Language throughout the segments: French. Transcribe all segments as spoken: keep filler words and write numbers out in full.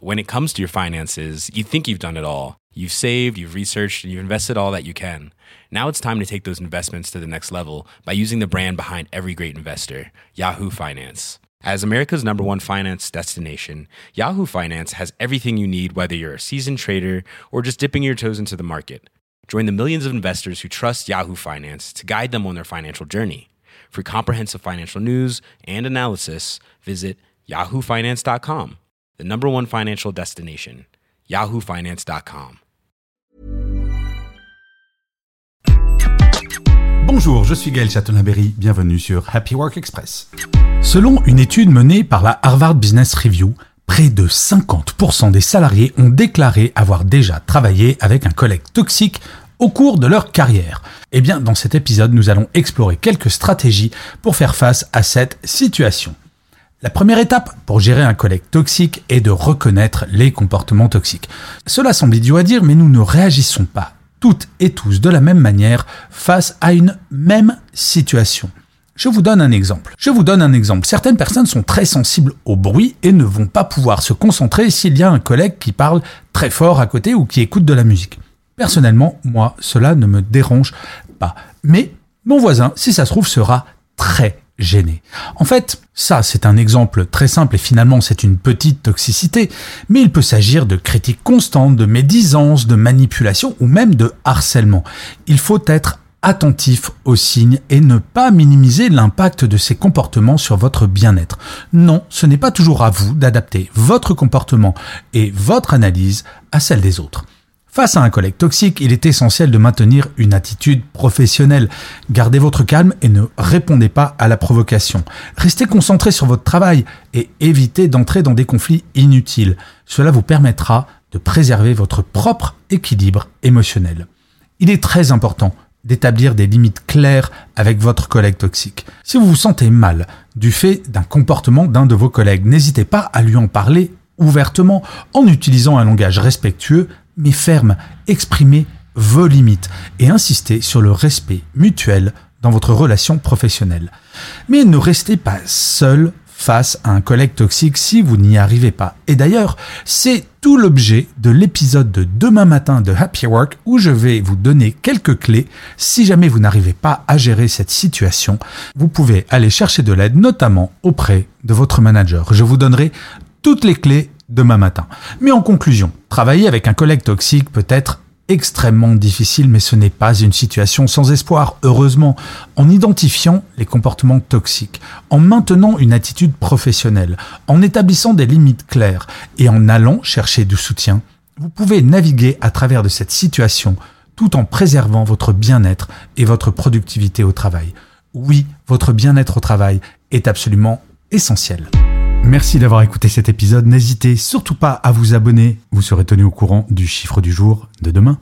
when it comes to your finances, you think you've done it all. You've saved, you've researched, and you've invested all that you can. Now it's time to take those investments to the next level by using the brand behind every great investor, Yahoo Finance. As America's number one finance destination, Yahoo Finance has everything you need, whether you're a seasoned trader or just dipping your toes into the market. Join the millions of investors who trust Yahoo Finance to guide them on their financial journey. For comprehensive financial news and analysis, visit yahoo finance dot com, the number one financial destination, yahoo finance dot com. Bonjour, je suis Gaël Chatonaberry, bienvenue sur Happy Work Express. Selon une étude menée par la Harvard Business Review, près de cinquante pour cent des salariés ont déclaré avoir déjà travaillé avec un collègue toxique au cours de leur carrière. Eh bien, dans cet épisode, nous allons explorer quelques stratégies pour faire face à cette situation. La première étape pour gérer un collègue toxique est de reconnaître les comportements toxiques. Cela semble idiot à dire, mais nous ne réagissons pas toutes et tous de la même manière face à une même situation. Je vous donne un exemple. Je vous donne un exemple. Certaines personnes sont très sensibles au bruit et ne vont pas pouvoir se concentrer s'il y a un collègue qui parle très fort à côté ou qui écoute de la musique. Personnellement, moi, cela ne me dérange pas. Mais mon voisin, si ça se trouve, sera très gêné. En fait, ça, c'est un exemple très simple et finalement, c'est une petite toxicité. Mais il peut s'agir de critiques constantes, de médisance, de manipulation ou même de harcèlement. Il faut être attentif aux signes et ne pas minimiser l'impact de ces comportements sur votre bien-être. Non, ce n'est pas toujours à vous d'adapter votre comportement et votre analyse à celle des autres. Face à un collègue toxique, il est essentiel de maintenir une attitude professionnelle. Gardez votre calme et ne répondez pas à la provocation. Restez concentré sur votre travail et évitez d'entrer dans des conflits inutiles. Cela vous permettra de préserver votre propre équilibre émotionnel. Il est très important d'établir des limites claires avec votre collègue toxique. Si vous vous sentez mal du fait d'un comportement d'un de vos collègues, n'hésitez pas à lui en parler ouvertement en utilisant un langage respectueux mais ferme. Exprimez vos limites et insistez sur le respect mutuel dans votre relation professionnelle. Mais ne restez pas seul face à un collègue toxique si vous n'y arrivez pas. Et d'ailleurs, c'est tout l'objet de l'épisode de demain matin de Happy Work où je vais vous donner quelques clés. Si jamais vous n'arrivez pas à gérer cette situation, vous pouvez aller chercher de l'aide, notamment auprès de votre manager. Je vous donnerai toutes les clés demain matin. Mais en conclusion, travailler avec un collègue toxique peut être extrêmement difficile, mais ce n'est pas une situation sans espoir. Heureusement, en identifiant les comportements toxiques, en maintenant une attitude professionnelle, en établissant des limites claires et en allant chercher du soutien, vous pouvez naviguer à travers de cette situation tout en préservant votre bien-être et votre productivité au travail. Oui, votre bien-être au travail est absolument essentiel. Merci d'avoir écouté cet épisode. N'hésitez surtout pas à vous abonner. Vous serez tenu au courant du chiffre du jour de demain.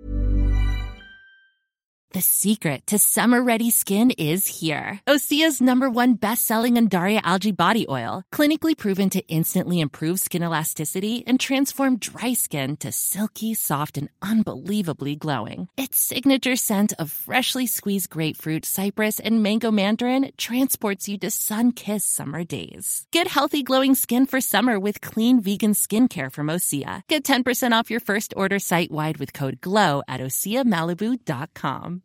The secret to summer-ready skin is here. Osea's number one best-selling Undaria Algae Body Oil, clinically proven to instantly improve skin elasticity and transform dry skin to silky, soft, and unbelievably glowing. Its signature scent of freshly squeezed grapefruit, cypress, and mango mandarin transports you to sun-kissed summer days. Get healthy, glowing skin for summer with clean vegan skincare from Osea. Get ten percent off your first order site-wide with code GLOW at osea malibu dot com.